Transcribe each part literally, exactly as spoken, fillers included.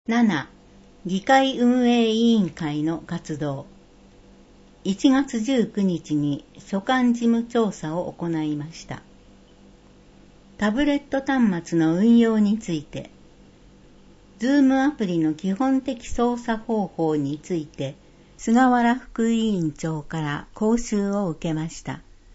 なな. 議会運営委員会の活動。いちがつじゅうくにちに所管事務調査を行いました。タブレット端末の運用について、Zoom アプリの基本的操作方法について、菅原副委員長から講習を受けました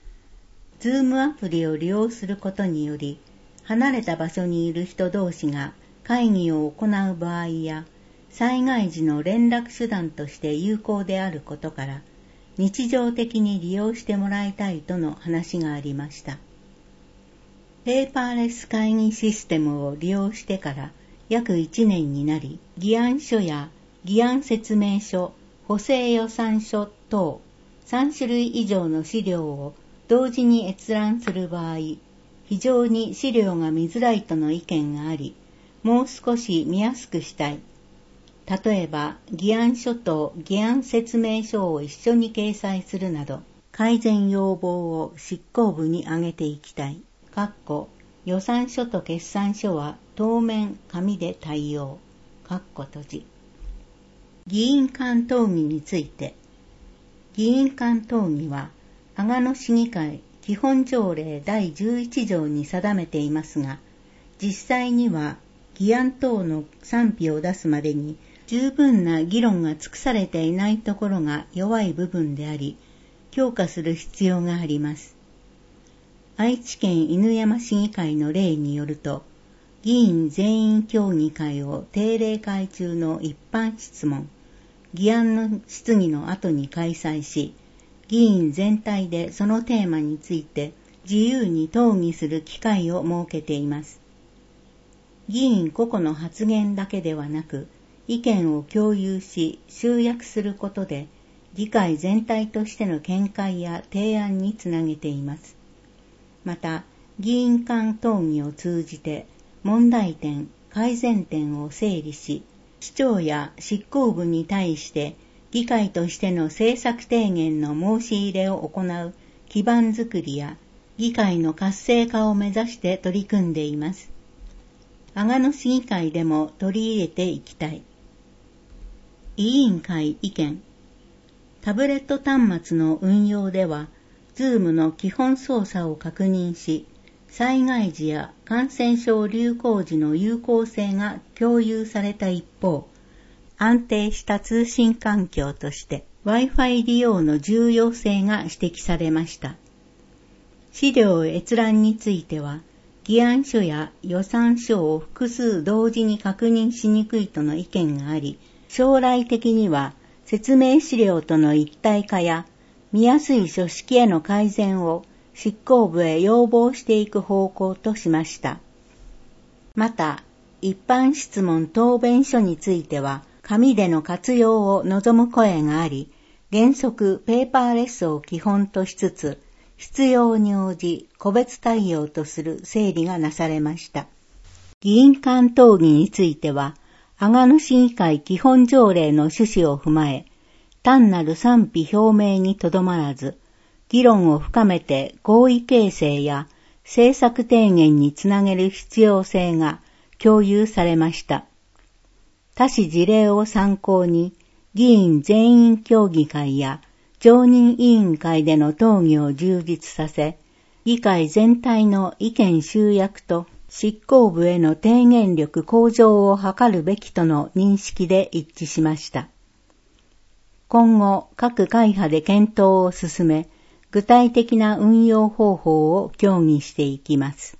。Zoom アプリを利用することにより、離れた場所にいる人同士が会議を行う場合や、災害時の連絡手段として有効であることから、日常的に利用してもらいたいとの話がありました。ペーパーレス会議システムを利用してから約いちねんになり、議案書や議案説明書、補正予算書等さんしゅるい以上の資料を同時に閲覧する場合、非常に資料が見づらいとの意見があり、もう少し見やすくしたい。例えば、議案書と議案説明書を一緒に掲載するなど、改善要望を執行部に挙げていきたい。かっこ予算書と決算書は当面紙で対応。かっこ閉じ。議員間討議について、議員間討議は、阿賀野市議会基本条例だいじゅういちじょうに定めていますが、実際には議案等の賛否を出すまでに十分な議論が尽くされていないところが弱い部分であり、強化する必要があります。愛知県犬山市議会の例によると、議員全員協議会を定例会中の一般質問、議案の質疑の後に開催し、議員全体でそのテーマについて自由に討議する機会を設けています。議員個々の発言だけではなく、意見を共有し集約することで、議会全体としての見解や提案につなげています。また、議員間討議を通じて、問題点、改善点を整理し、市長や執行部に対して、議会としての政策提言の申し入れを行う基盤づくりや、議会の活性化を目指して取り組んでいます。阿賀野市議会でも取り入れていきたい。委員会意見。タブレット端末の運用では、Zoom の基本操作を確認し、災害時や感染症流行時の有効性が共有された一方、安定した通信環境として Wi-Fi 利用の重要性が指摘されました。資料閲覧については、議案書や予算書を複数同時に確認しにくいとの意見があり、将来的には説明資料との一体化や見やすい書式への改善を執行部へ要望していく方向としました。また、一般質問答弁書については、紙での活用を望む声があり、原則ペーパーレスを基本としつつ、必要に応じ個別対応とする整理がなされました。議員間討議については、阿賀野市議会基本条例の趣旨を踏まえ、単なる賛否表明にとどまらず、議論を深めて合意形成や政策提言につなげる必要性が共有されました。他市事例を参考に、議員全員協議会や常任委員会での討議を充実させ、議会全体の意見集約と執行部への提言力向上を図るべきとの認識で一致しました。今後、各会派で検討を進め、具体的な運用方法を協議していきます。